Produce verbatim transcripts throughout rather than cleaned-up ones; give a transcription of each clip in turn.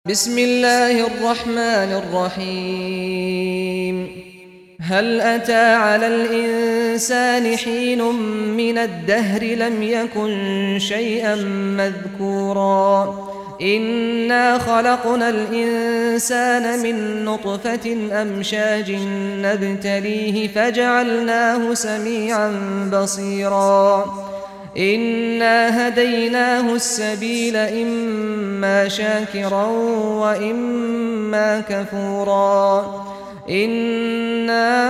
بسم الله الرحمن الرحيم هل أتى على الإنسان حين من الدهر لم يكن شيئا مذكورا إنا خلقنا الإنسان من نطفة أمشاج نبتليه فجعلناه سميعا بصيرا إنا هديناه السبيل إما شاكرا وإما كفورا إنا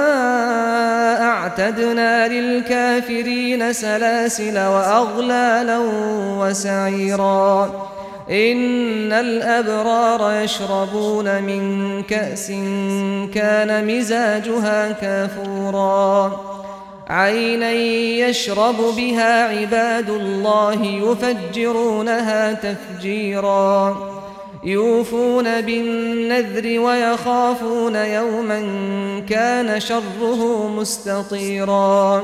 أعتدنا للكافرين سلاسل وأغلالا وسعيرا إن الأبرار يشربون من كأس كان مزاجها كافورا عينا يشرب بها عباد الله يفجرونها تفجيرا يوفون بالنذر ويخافون يوما كان شره مستطيرا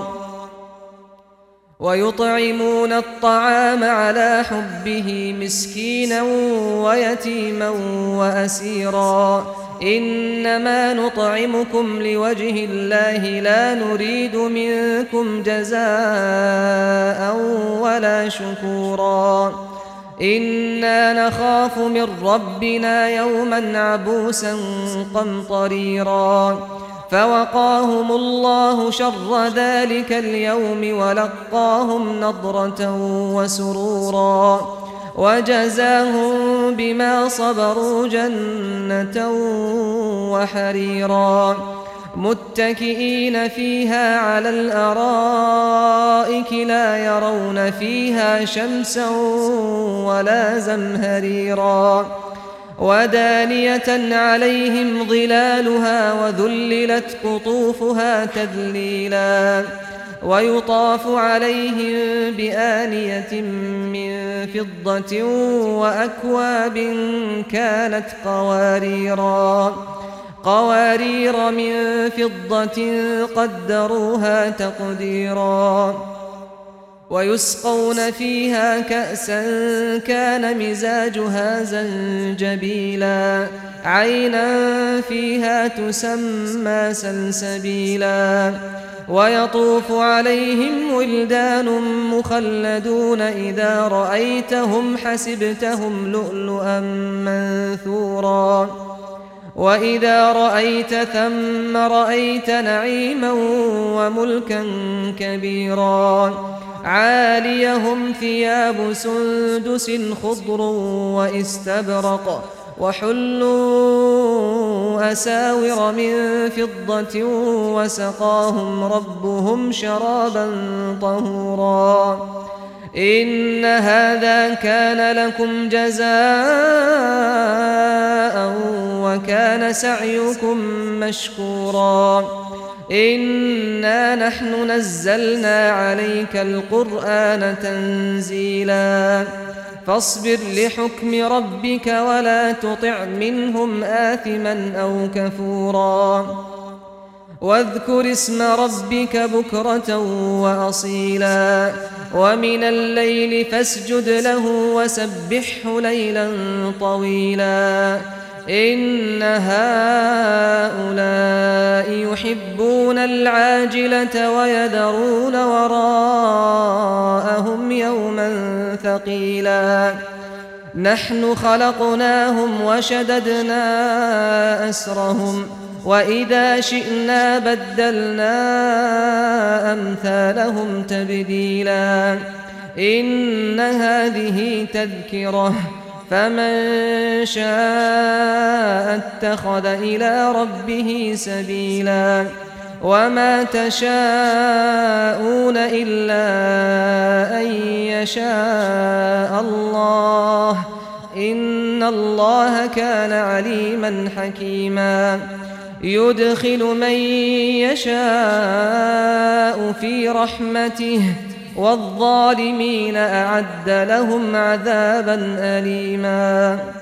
ويطعمون الطعام على حبه مسكينا ويتيما وأسيرا إنما نطعمكم لوجه الله لا نريد منكم جزاء ولا شكورا إنا نخاف من ربنا يوما عبوسا قمطريرا فوقاهم الله شر ذلك اليوم ولقاهم نضرة وسرورا وجزاهم بما صبروا جنة وحريرا متكئين فيها على الأرائك لا يرون فيها شمسا ولا زمهريرا ودانية عليهم ظلالها وذللت قطوفها تذليلا ويطاف عليهم بآنية من فضة وأكواب كانت قواريرا قوارير من فضة قدروها تقديرا ويسقون فيها كأسا كان مزاجها زنجبيلا عينا فيها تسمى سلسبيلا ويطوف عليهم ولدان مخلدون إذا رأيتهم حسبتهم لؤلؤا منثورا وإذا رأيت ثم رأيت نعيما وملكا كبيرا عاليهم ثياب سندس خضر واستبرق وحلوا أساور من فضة وسقاهم ربهم شرابا طهورا إن هذا كان لكم جزاء وكان سعيكم مشكورا إنا نحن نزلنا عليك القرآن تنزيلا فاصبر لحكم ربك ولا تطع منهم آثما أو كفورا واذكر اسم ربك بكرة وأصيلا ومن الليل فاسجد له وسبحه ليلا طويلا إن هؤلاء يحبون العاجلة ويذرون وراءهم يوما ثقيلا نحن خلقناهم وشددنا أسرهم وإذا شئنا بدلنا أمثالهم تبديلا إن هذه تذكرة فمن شاء اتخذ إلى ربه سبيلا وما تشاءون إلا أن يشاء الله إن الله كان عليما حكيما يدخل من يشاء في رحمته والظالمين أعد لهم عذابا أليما